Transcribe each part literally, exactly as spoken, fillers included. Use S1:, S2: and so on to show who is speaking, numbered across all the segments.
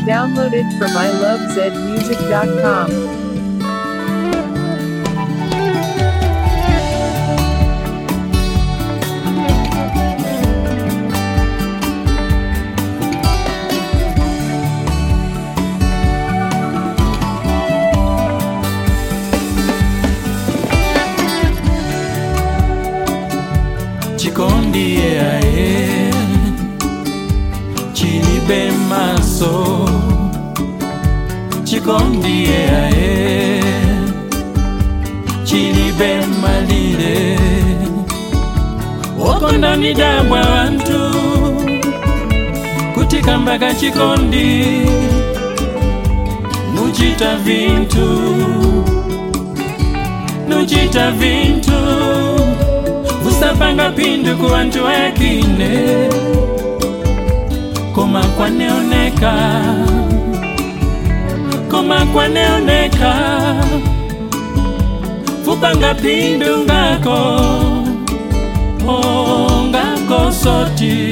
S1: Downloaded from I love zed music dot com.
S2: Chikondi ae chilibe maso, chikondi ae chilibe malire, okonda midabwa wantu kutika mpaka chikondi nuchita vintu nuchita vintu usapanga pindu ku wantu wakine koma kwaneoneka koma kwaneoneka upanga pindu ngako oh ngako soti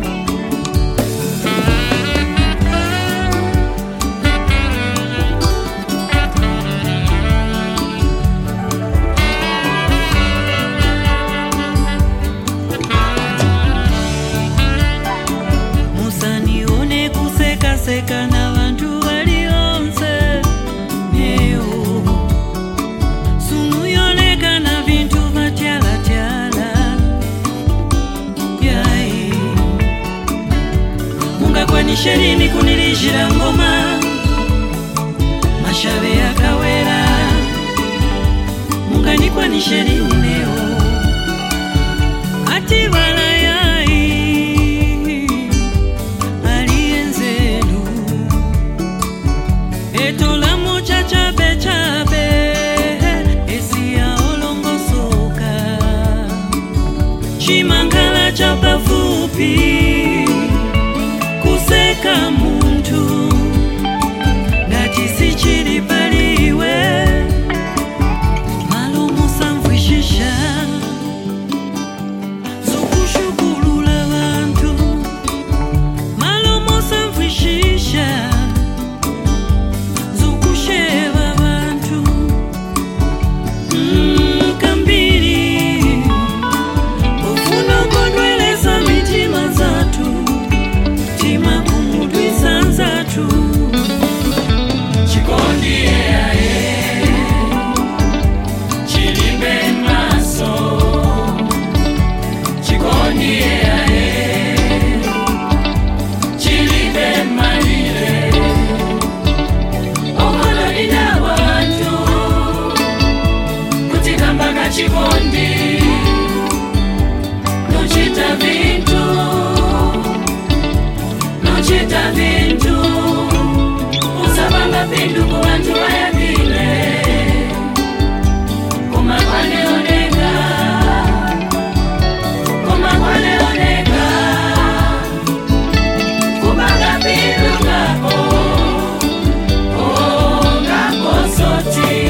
S3: seka na vantu walionse neo sumu yoleka na vintu vatyala tyala yai munga kwani sherini kunilishira ngoma mashabe yakawera munga ni kwani sherini neo ati vala tola mucha chape chape esia olongo soka chimangala chapa fupi kuseka muntu ngati sichili paliwe malumu samfwishisha zokushukulula vantu malumu samfwishisha chikondi nuchita vintu nuchita vintu usabanga pindu ku vantu wayakile kuma kwaneoneka kuma kwaneoneka kubanga pindu ngako oh ngako soti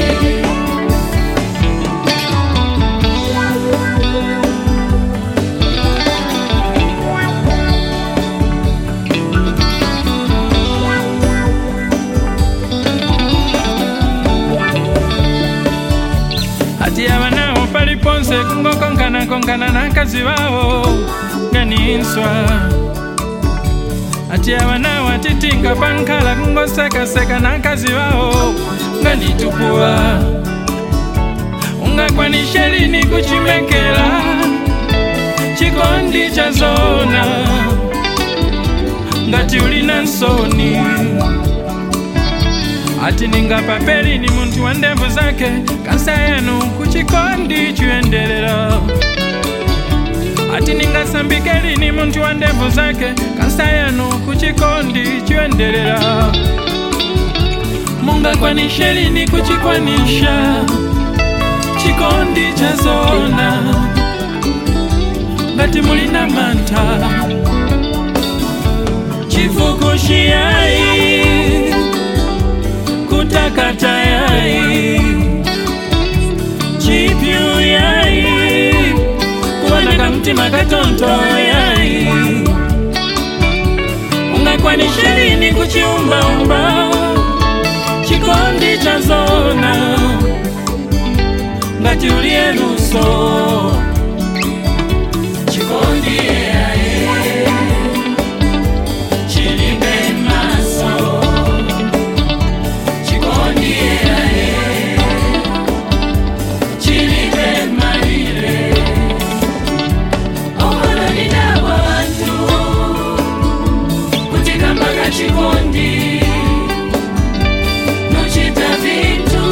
S3: ati awanao paliponse kungo konkana konkana na kazi wao ganinswa ati awanao atitinga pankala kungo seka seka na kazi wao ganitupua unga kwa nisherini kuchimekela chikondi cha zona ngati ulina nsoni ati ninga papeli ni muntu wa ndevu zake kansa yenu kuchikondi chuendelera ati ninga sambikeli ni muntu wa ndevu zake kansa yenu kuchikondi chuendelera munga kwa nisherini kuchikwanisha chikondi cha zona ngati mulina manta chifukushi yai kutakata yai chipyu yai kuwana kamtima katonto yai unga kwa nisherini kuchikwanisha
S2: chiumbaumba chikondi cha zona ngati uliye luso chikondi eae chilibe maso chikondi eae chilibe malire okono ninawa wantu kutika mpaka chikondi nochita vintu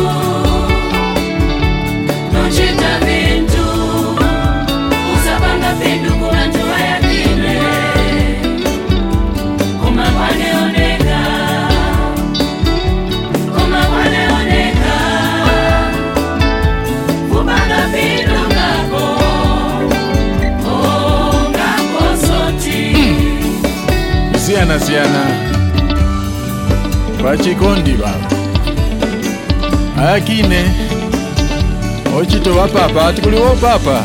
S2: nochita vintu usapanga pindu kubantu bayakile kuma kwaneoneka kuma kwaneoneka kupanga pindu ngako oh ngako soti
S4: Siana siana Bachikondi baba Ayakine Ochito wapapa atikuli wopapa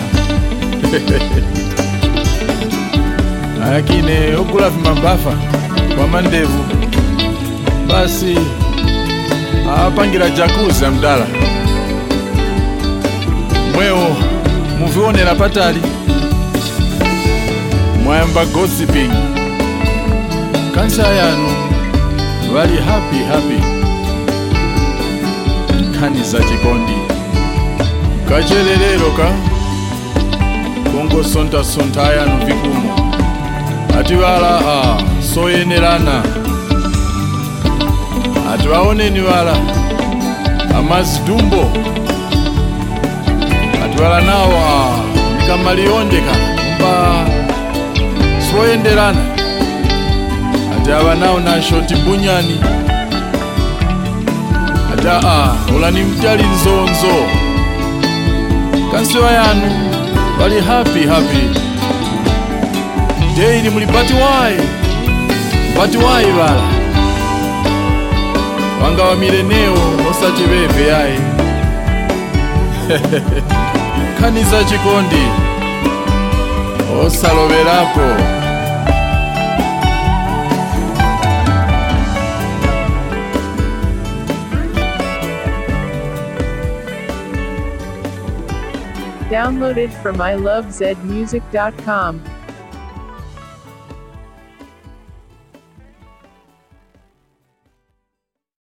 S4: Ayakine okula vimambafa kwa mandevu basi apangira jakuza mdala mweo muvionera patali mwayamba gossiping kansa yanu bali happy happy kani za chikondi kachelelero ka kongo sonta sonta yanu vikumo atiwala ha soyenerana atiwaoneni wala amazidumbo atiwala nawa nikamaliondeka mba soyenderana atiawa nao na shoti bunyani ataa ulani mtali nzonzo kansiwa yanu bali happy happy daily mulipati wai pati wai bala wanga wa mileneo osachibebe yai kaniza chikondi osaloverapo
S1: Downloaded from I love zed music dot com.